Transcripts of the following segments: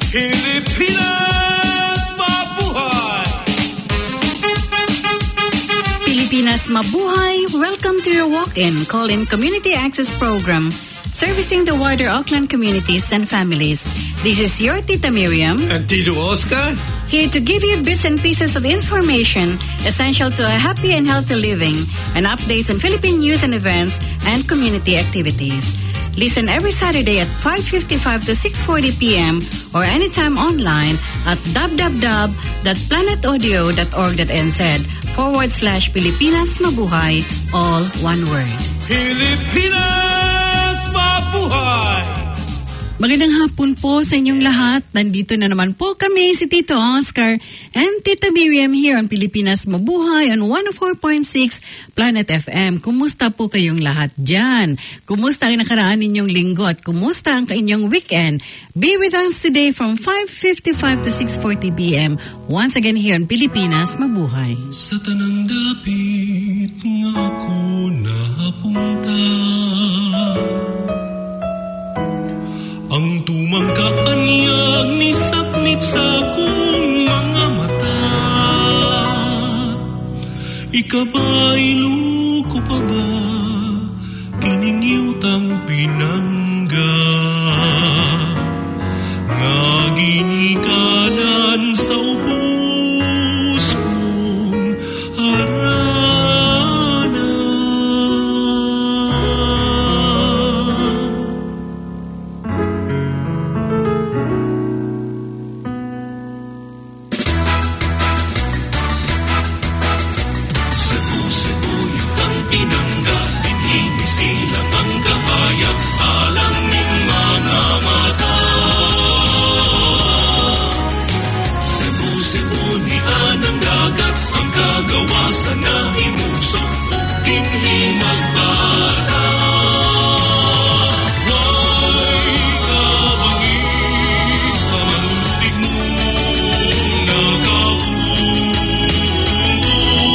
Pilipinas Mabuhay! Pilipinas Mabuhay, welcome to your walk-in, call-in community access program, servicing the wider Auckland communities and families. This is your Tita Miriam And Tito Oscar, here to give you bits and pieces of information essential to a happy and healthy living and updates on Philippine news and events and community activities. Listen every Saturday at 5:55 to 6:40 p.m. or anytime online at www.planetaudio.org.nz/Pilipinas Mabuhay, all one word. Pilipinas Mabuhay! Magandang hapon po sa inyong lahat. Nandito na naman po kami, si Tito Oscar and Tita Miriam here on Pilipinas Mabuhay on 104.6 Planet FM. Kumusta po kayong lahat dyan? Kumusta ang nakaraan ninyong linggo at kumusta ang inyong weekend? Be with us today from 5:55 to 6:40 p.m. Once again here on Pilipinas Mabuhay. Sa tanang dapit nga ako napunta, ang tumangkaan niyang nisakmit sa akong mga mata. Ikaba'y luko pa ba, kiningiutang pinangga, nga ginikanan sa ubos kong harana. Gawasan na imusok o dinhimagpata. May kabangis sa manuntig mo nakapunto.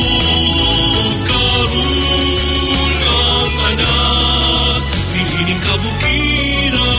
Karun ang anak, tihining kabukiran.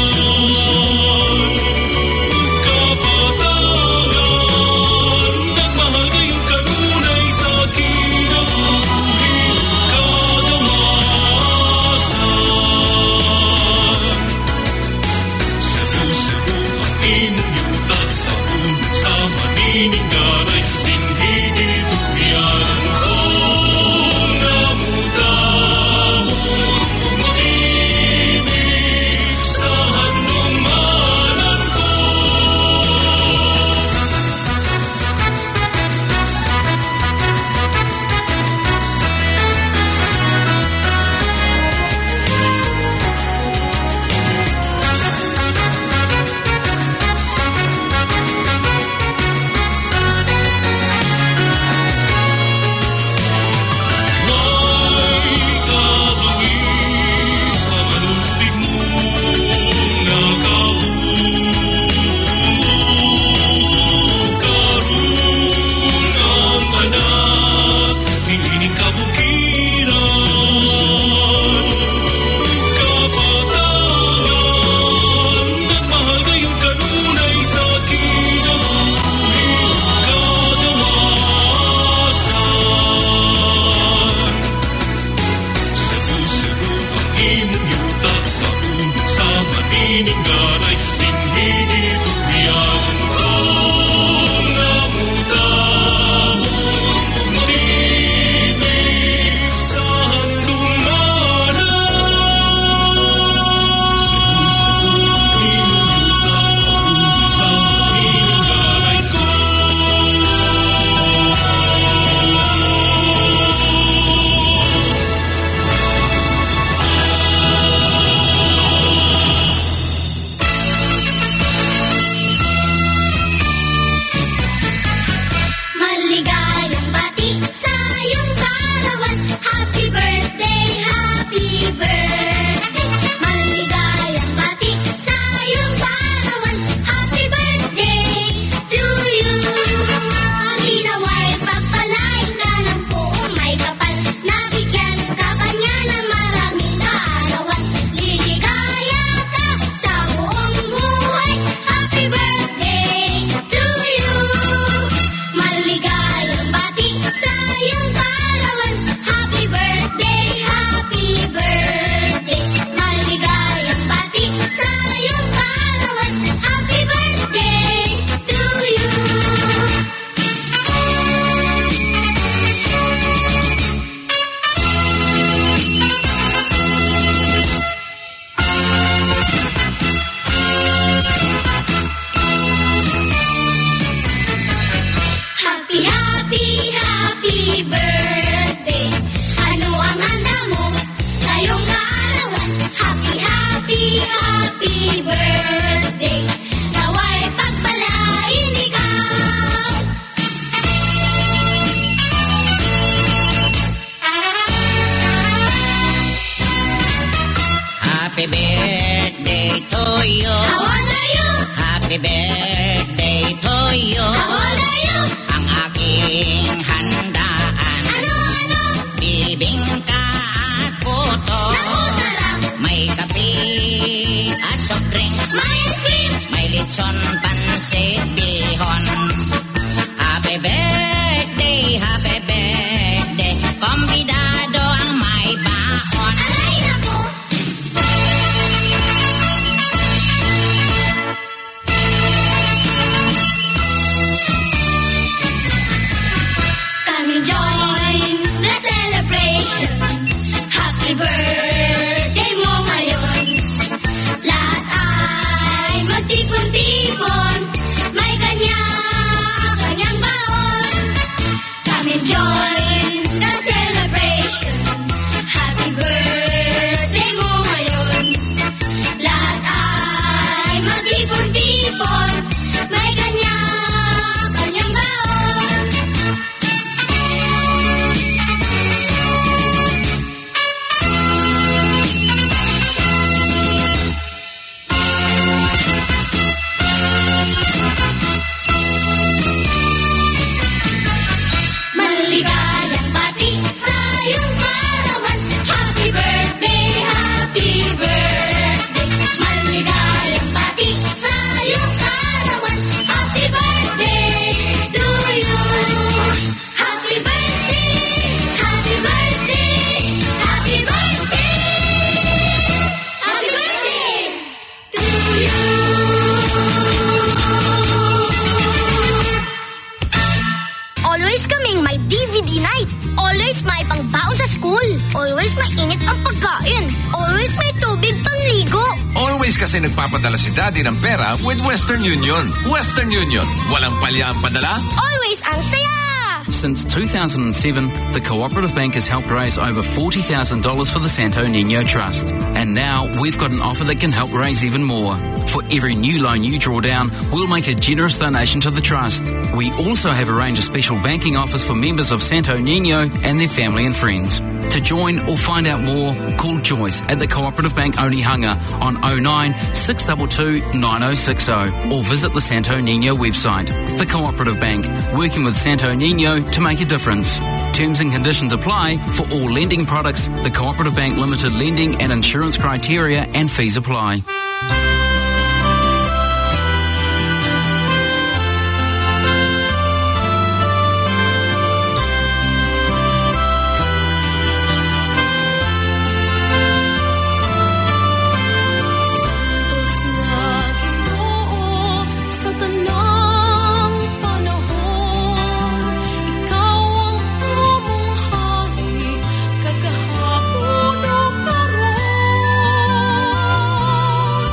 Happy birthday to you. How old are you? Happy birthday to you. How old are you? Ang aking handaan. Ano? Bibingka at puto. Naku, sarap. May kape at soft drinks. May ice cream. May lechon, pansit, bihon. Happy birthday, happy birthday. Kombidado ang may baon. Aray, naku. Come and join the celebration. Happy birthday mo ngayon. Lahat ay magtipon-tipon. May kanya-kanyang baon. Come and join the celebration. Happy birthday mo ngayon. Lahat ay magtipon-tipon. May kanya-kanyang baon. Maligayang bati sa iyong kaarawan. Happy birthday, happy birthday. Maligayang bati sa iyong kaarawan. Happy birthday to you. Happy birthday, happy birthday, happy birthday. Happy birthday to you. Always kaming may DVD night. Always may pangbaon sa school. Always mainit ang pagkain. Always may tubig pangligo. Always kasi nagpapadala si Daddy ng pera with Western Union. Western Union. Walang palya ang padala. Always ang saya! Since 2007, the Cooperative Bank has helped raise over $40,000 for the Santo Niño Trust. And now we've got an offer that can help raise even more. For every new loan you draw down, we'll make a generous donation to the Trust. We also have arranged a special banking offers for members of Santo Niño and their family and friends. To join or find out more, call Joyce at the Cooperative Bank Onehunga on 09 622 9060 or visit the Santo Niño website. The Cooperative Bank, working with Santo Niño to make a difference. Terms and conditions apply for all lending products. The Cooperative Bank Limited lending and insurance criteria and fees apply. Santos na Ginoo sa tanang panahon, ikaw ang among hari, kagahapon o karon.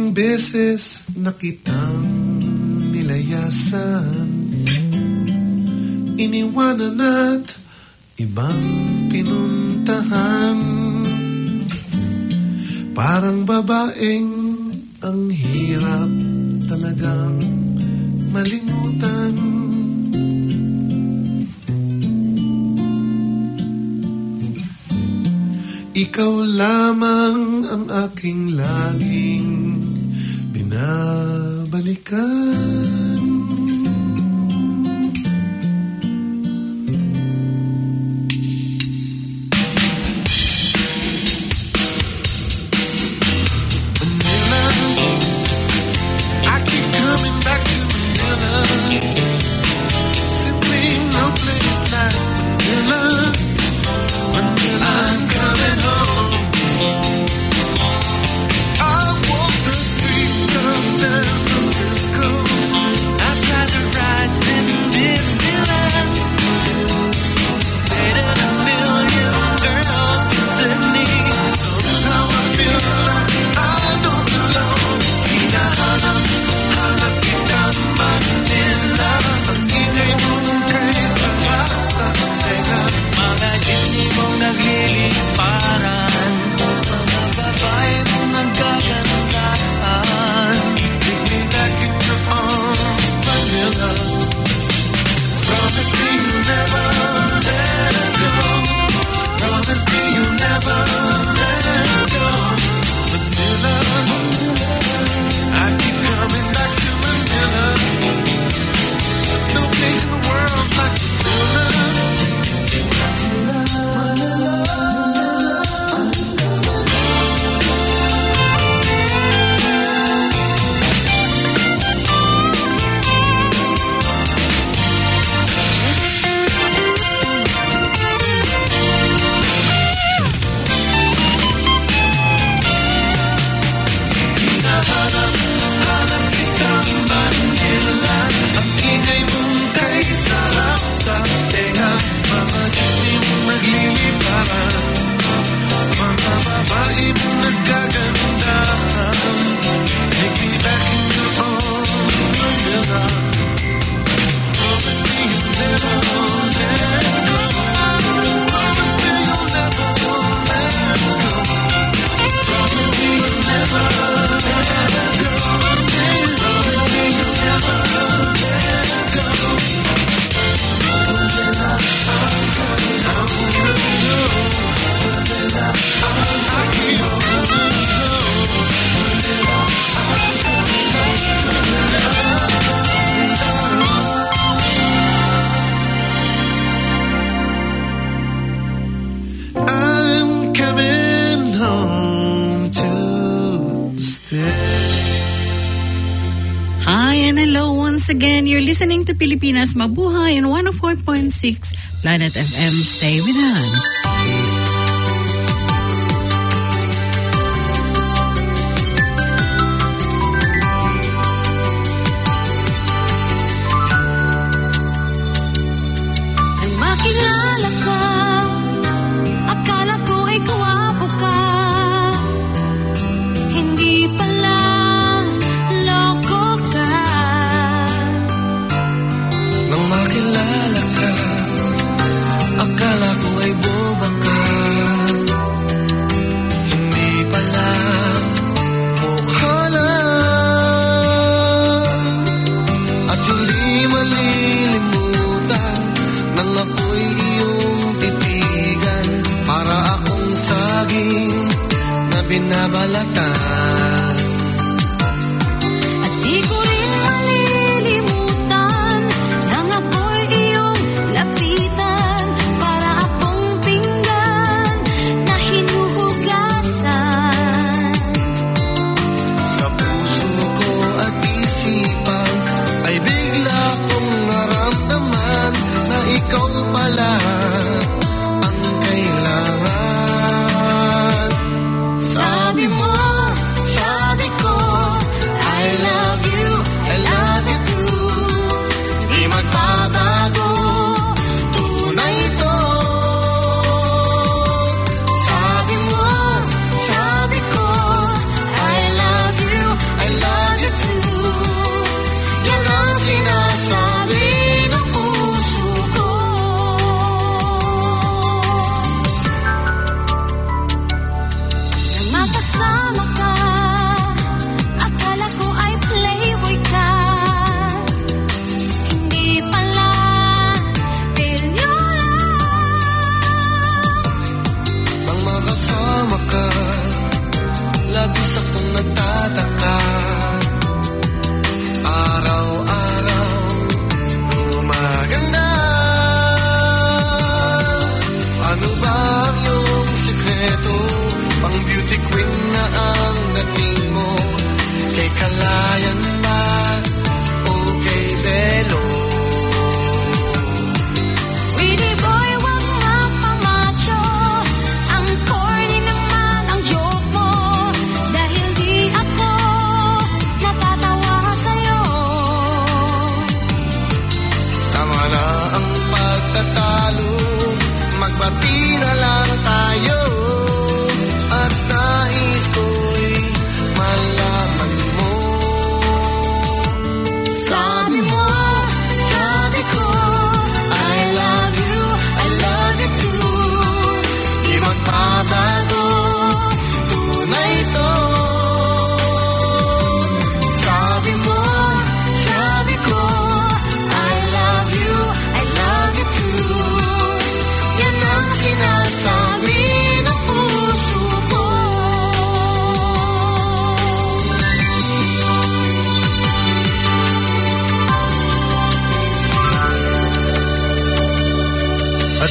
Ilang beses na kitang nilayasan, iniwanan at ibang pinuntahan. Parang babaeng ang hirap talagang malimutan. Ikaw lamang ang aking laging binabalikan. Manila, I keep coming back to Manila. Simply no place like Manila. Manila, I'm coming home. I walk the streets of San Francisco. I've tried the rides in Disneyland. Dated a million girls in Sydney. Somehow I feel like I don't belong. Hinahanap, hanap kita Manila. Ang ingay mong kaysa sa tenga. Mga jeepney mong nagliliparan, mga babae mong nagkagandahan. Take me back in your arms, Manila. Promise me you'll never let go. Promise me you'll never let go. Manila, I keep coming back to Manila. No place in the world like Manila. Hanap kita Manila. Ang ingay mong kaisarap sa tenga. Mga jeepney mong nagliliparan, mga babae mong nagkagandahan. Take me back in your arms, Manila. Promise me you'll never let go. Promise me you'll never let go. Promise me you'll never let go. Promise me you'll never let go. Manila, I'm coming home. Manila, I keep running home. Manila, I'm coming back to Manila. I'm coming home to stay. Hi and hello once again. You're listening to Pilipinas Mabuhay on 104.6 Planet FM. Stay with us. Nang makilala ka, akala ko ay gwapo ka. Hindi pala, loko ka. Nang makilala ka, akala ko ay bobo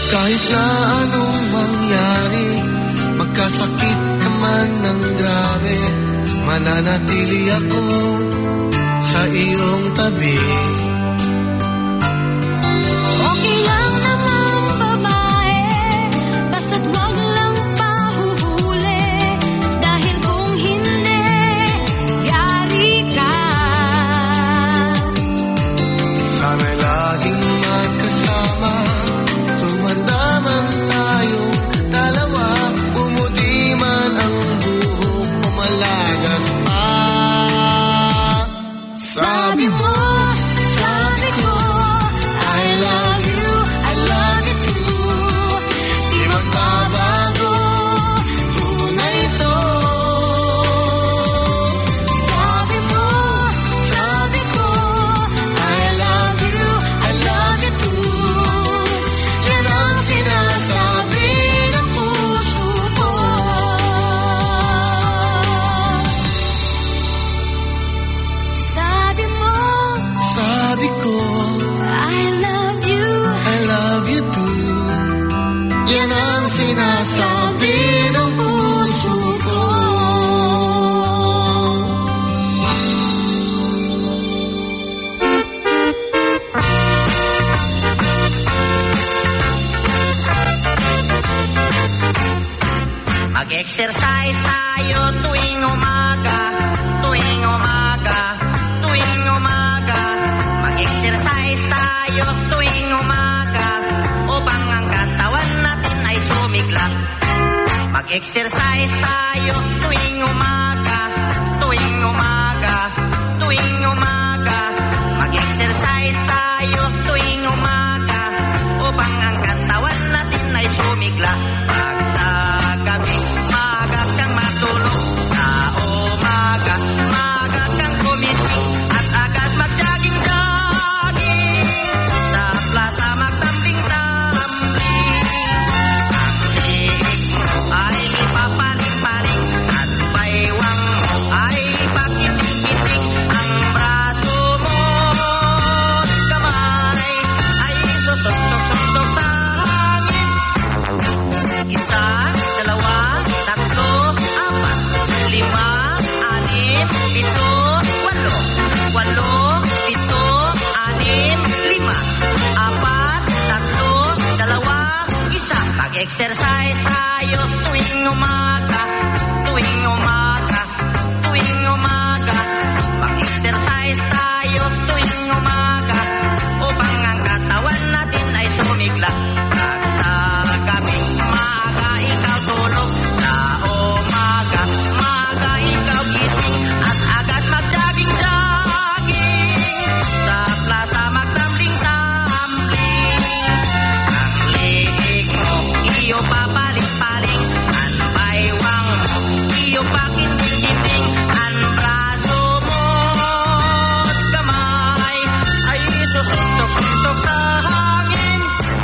Kahit na anong mangyari, magkasakit ka man ng grabe, mananatili ako sa iyong tabi. Okay lang naman babae, basta't wag lang pahuhuli. Dahil kung hindi, yari ka. Sana'y laging magkasama, tumanda man tayong dalawa, pumuti man ang buhok o malagas pa. Sabi mo, sabi ko, I love you too. Di magbabago, tunay ito. Sabi mo, sabi ko, I love you too. Yan ang sinasabi ng puso ko. Sabi mo, Sabi ko, I love you too. Yan ang sinasabi ng puso ko. Mag-exercise tayo tuwing umaga, tuwing umaga, tuwing umaga. Mag-exercise tayo tuwing umaga, upang ang katawan natin ay sumigla. Mag-exercise tayo tuwing umaga, tuwing umaga, tuwing umaga. Mag-exercise tayo tuwing umaga, upang ang katawan natin ay sumigla. Pag sa gabi, maaga kang matulog. Sa umaga, maaga kang gumising. At agad mag-jogging-jogging. Sa plaza magtambling-tambling. Ang liig mo ay ipapaling-paling. At baywang mo ay pakiting-kiting. Ang braso mo kamay ay susok-sok-sok sa hangin. Isa, dalawa, tatlo, apat, lima, anim, pito, walo. Walo, pito, anim, lima. Apat, tatlo, dalawa, isa. Mag-exercise tayo tuwing umaga, tuwing umaga, tuwing umaga. Mag-exercise tayo tuwing umaga, upang ang katawan natin ay sumigla. Pag sa gabi, maaga ikaw tulog. Sa umaga, maaga ikaw gising. At agad mag-jogging-jogging. Sa plaza magtambling-tambling. Ang liig mo, iyo papaling-paling. Ang baywang mo, iyo pakiting-kiting. Ang braso mo at kamay ay susok-sok sa hangin.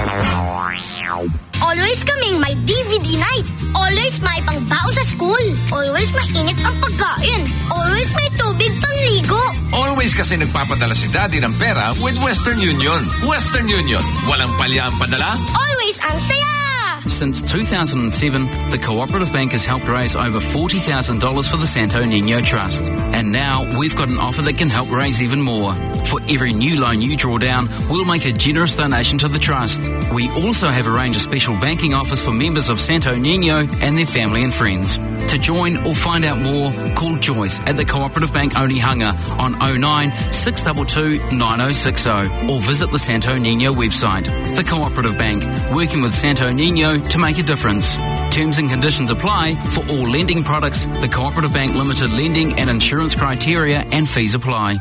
Always kaming may DVD night. Always may pangbaon sa school. Always mainit ang pagkain. Always may tubig pangligo. Always kasi nagpapadala si Daddy ng pera with Western Union. Western Union. Walang palyang padala. Always ang saya! Since 2007, the Cooperative Bank has helped raise over $40,000 for the Santo Niño Trust. And now we've got an offer that can help raise even more. For every new loan you draw down, we'll make a generous donation to the trust. We also have arranged a special banking offers for members of Santo Niño and their family and friends. To join or find out more, call Joyce at the Cooperative Bank Onehunga on 09 622 9060 or visit the Santo Niño website. The Cooperative Bank, working with Santo Niño to make a difference. Terms and conditions apply for all lending products. The Cooperative Bank Limited lending and insurance criteria and fees apply.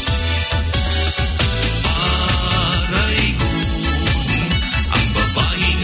Aray ko, ang babaeng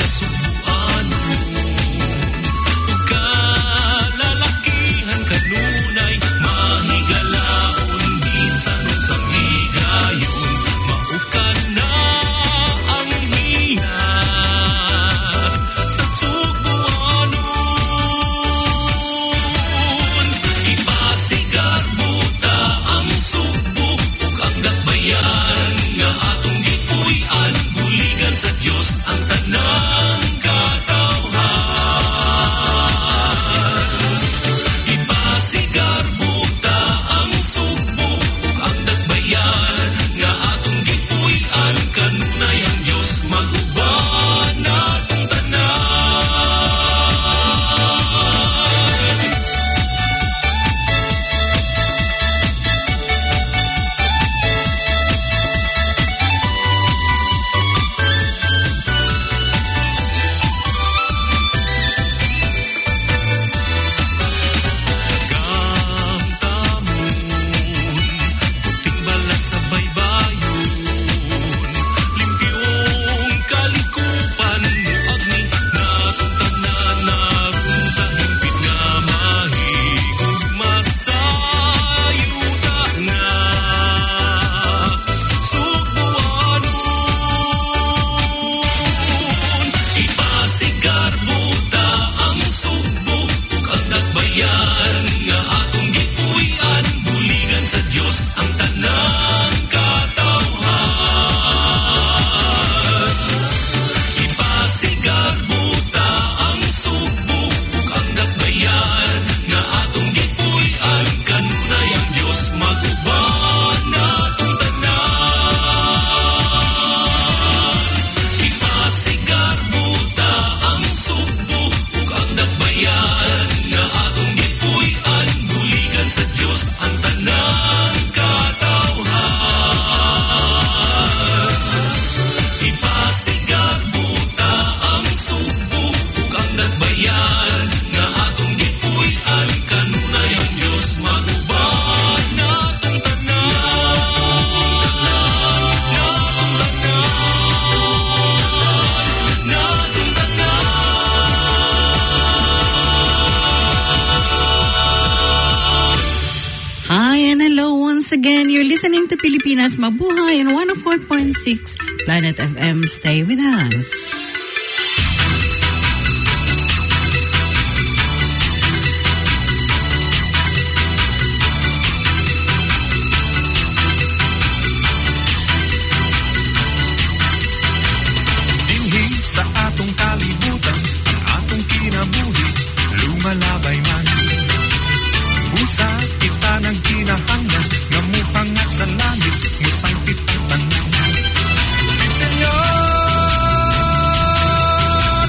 again, you're listening to Pilipinas Mabuhay on 104.6 Planet FM. Stay with us. Sa atong kalibutan, ang atong kinabuhi, lumalabay man. Busa kita ng kinahanglan, nga muhangat sa langit, musangkit ang tanan. Senyor,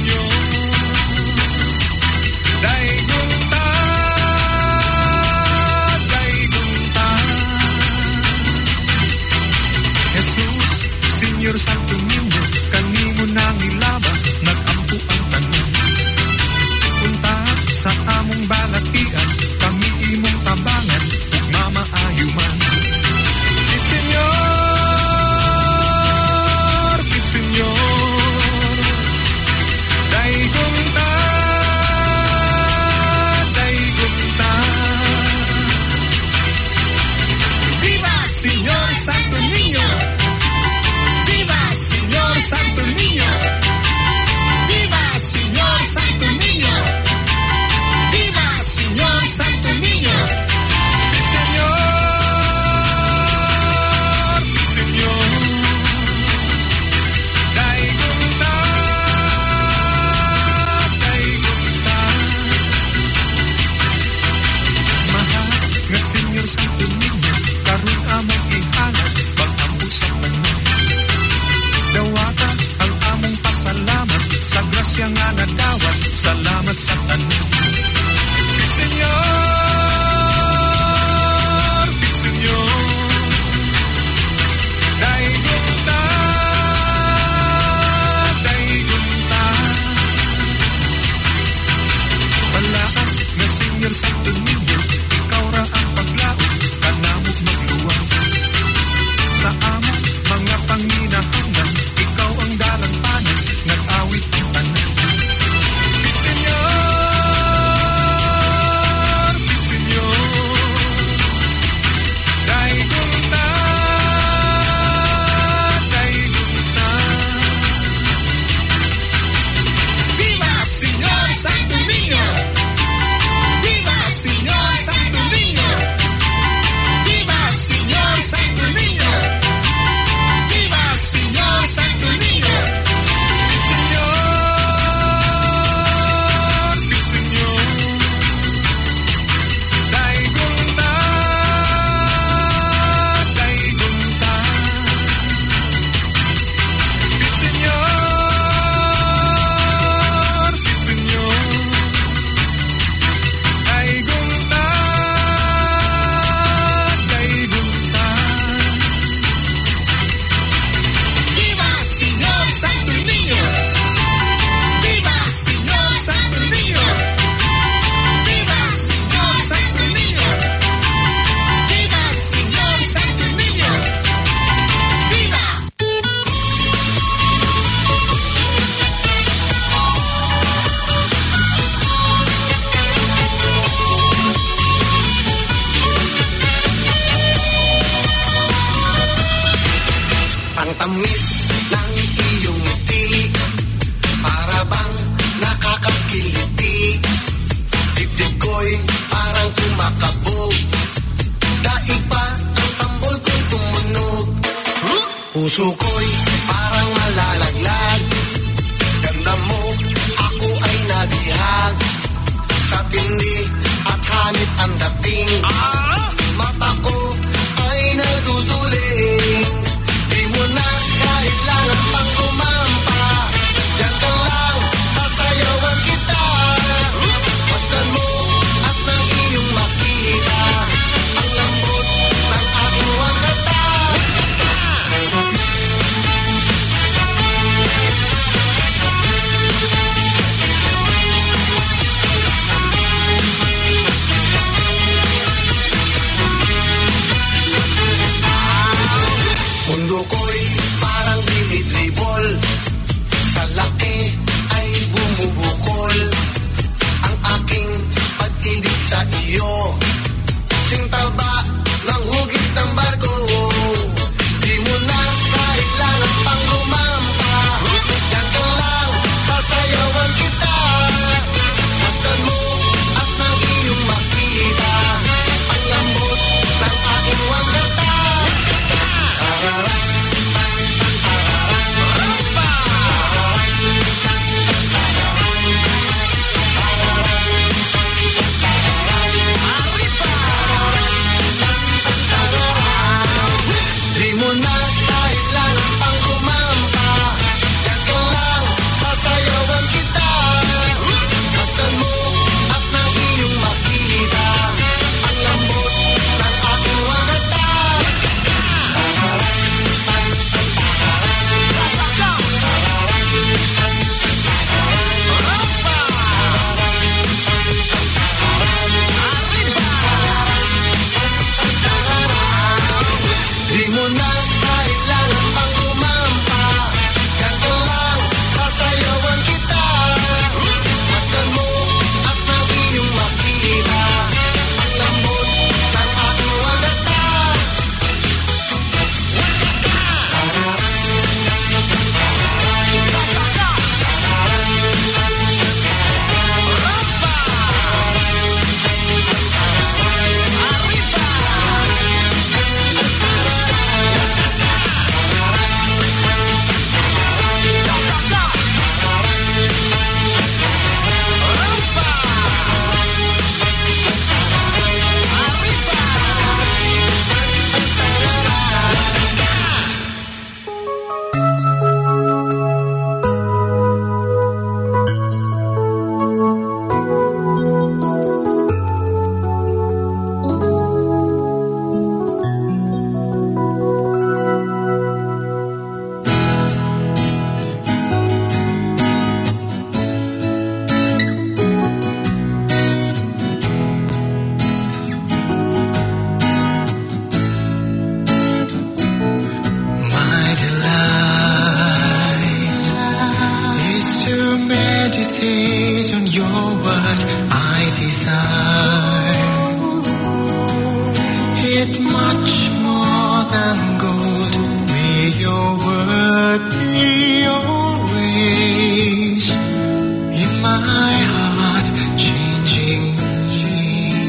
daigon ta, Jesus, Senyor Santo Niño, kanimo nang ilaba, nagampo ang tanan. Punta sa among balatian, kami imong tabangan, ug mamaayo man. Senyor, daigon ta, Viva Senyor Santo Niño! Viva Senyor Santo Niño! Viva Senyor Santo Niño! Viva Senyor Santo Niño! Senyor, daigon ta, mahal nga Senyor Santo Niño, karon among ihangat, pag-ampo sa tanan. Dawata ang among pasalamat sa grasya nga nagdawat, salamat sa tanan. Senyor, daigon ta, balaan nga Senyor Santo Niño, ikaw ra ang paglaot, kanamog magluwas. Sa among mga panginahanglan, ikaw ang dalantanan, nag-awit ang tanan. tamis ng iyong ngiti, para bang nakakakiliti. Dibdib ko'y parang kumakabog, daig pa ang tambol ko'y tumunog. Puso ko'y parang malalaglag, ganda mo ako ay nadihag. Sa tindi at hanit ang dating, mata ko ay naduduling. Di mo na kailangan pang kumampa, yan ka lang, sasayawan kita. Masdan mo at nang iyong makita, ang lambot ng aking wakata. meditate on your word, I desire it much more than gold. May your word be always in my heart, changing me,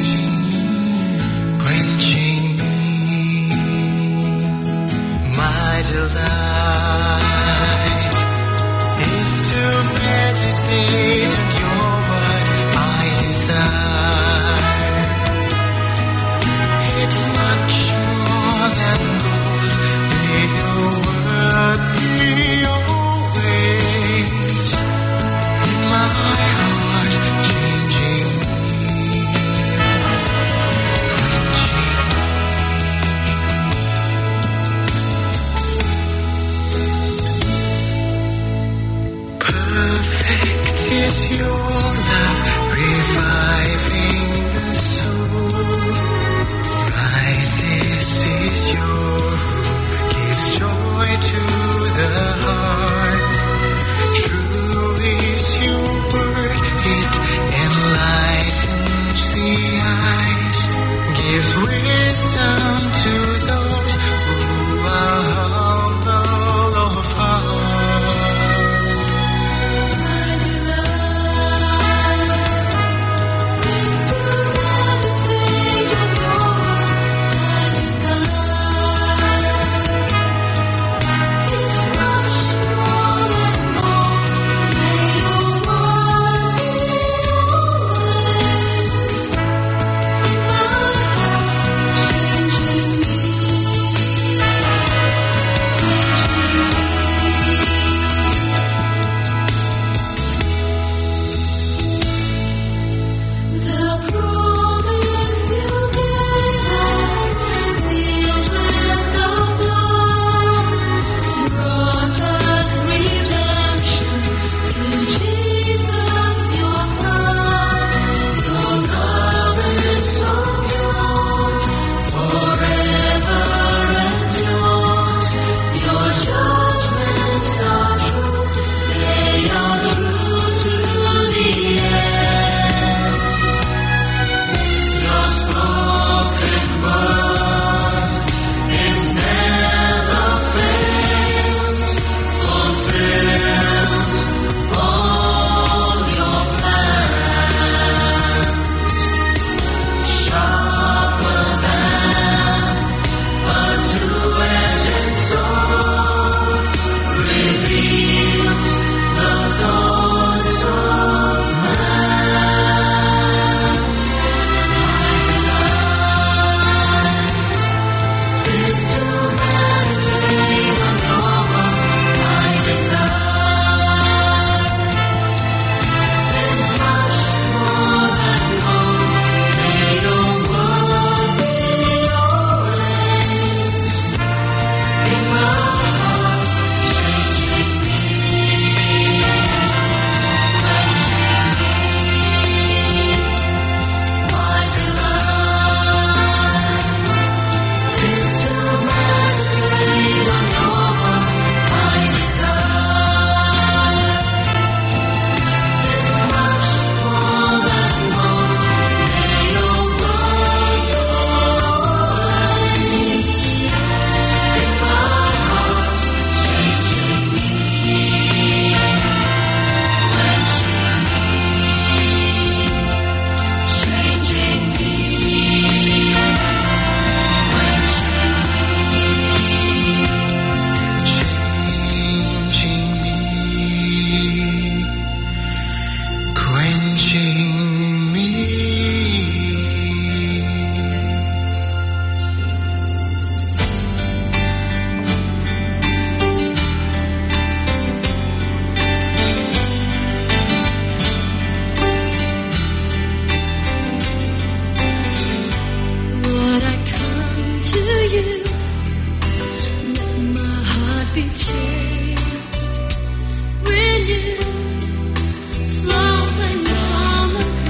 quenching me. My delight is to meditate on your word, I desire it much more than gold. May your word be always in my heart, changing me, quenching me. Perfect is your love, reviving the soul. Rises is your room, gives joy to the heart. True is your word, it enlightens the eyes, gives wisdom to those who are humble of heart. My delight is to meditate on your word. My desire is much more than gold. May your word be always in my heart, changing me, quenching me. The promise you gave us, sealed with the blood, brought us redemption through Jesus, your Son. Your love is so pure, forever endures. Your judgments are true, they are true to the end. Your spoken word, it never fails, fulfills all your plans. Sharper than a two-edged sword, reveals the thoughts of man. My delight is to meditate on your word. My desire is much more than gold. May your word be always in my heart, changing me, quenching me. My delight is to meditate on your word. My desire is much more than gold. May your word be always in my heart, changing me, quenching me, changing me, Quenching me. Lord, I come to you, let my heart be changed, renewed, flowing from the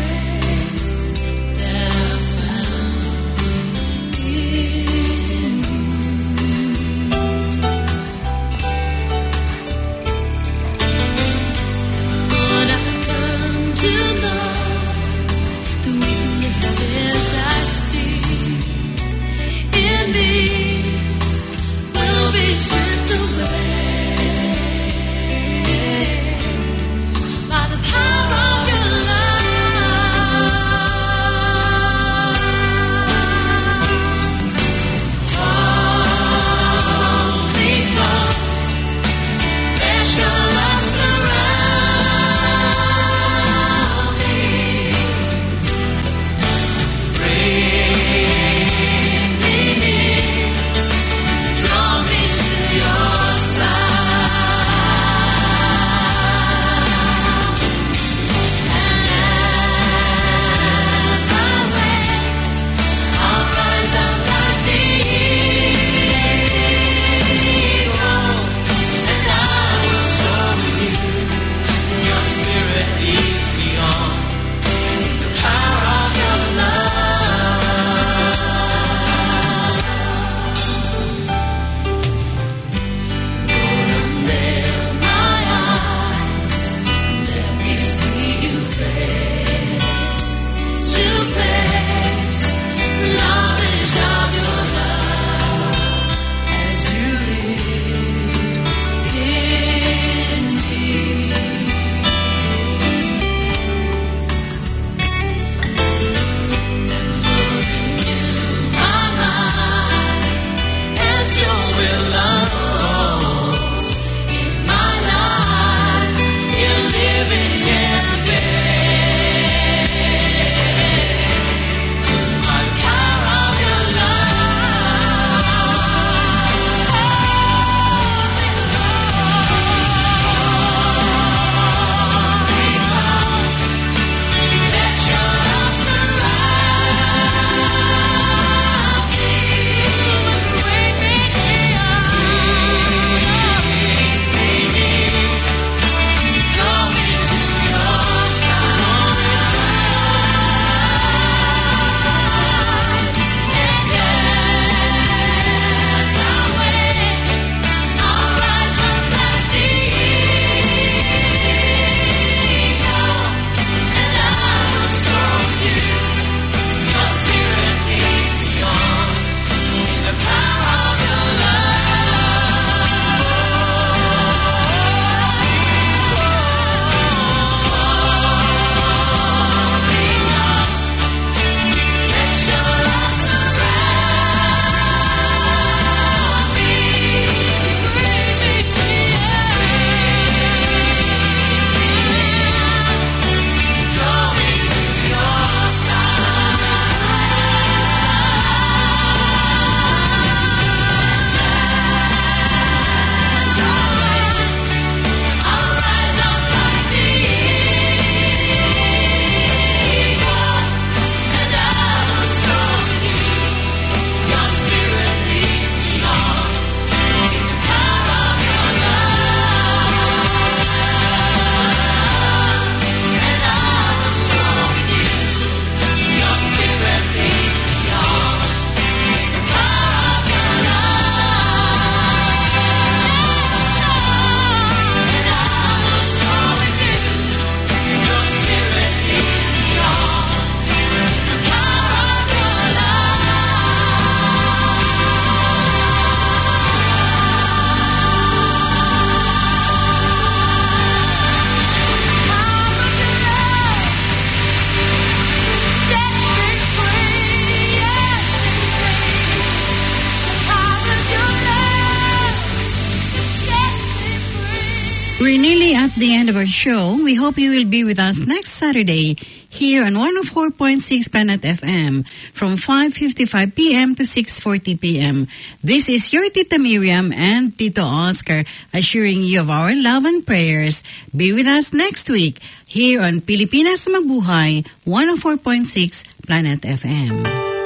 We're nearly at the end of our show. We hope you will be with us next Saturday here on 104.6 Planet FM from 5:55 p.m. to 6:40 p.m. This is your Tita Miriam and Tito Oscar assuring you of our love and prayers. Be with us next week here on Pilipinas Mabuhay, 104.6 Planet FM.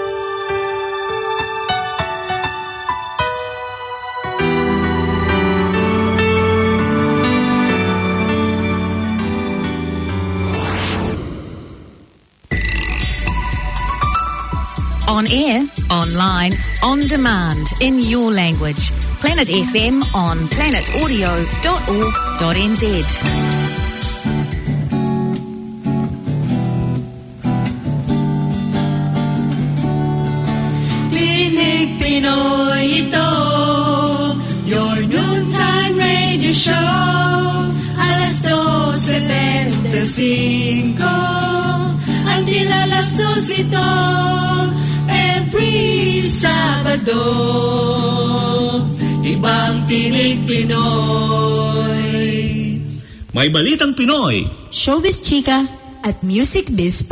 On air, online, on demand, in your language. Planet FM on planetaudio.org.nz. Clinic Pinoy ito, your noontime radio show. Alas 12:75 until alas 2 ito. Every Sabado, ibang tinig Pinoy. May balitang Pinoy. Showbiz Chika at Music Biz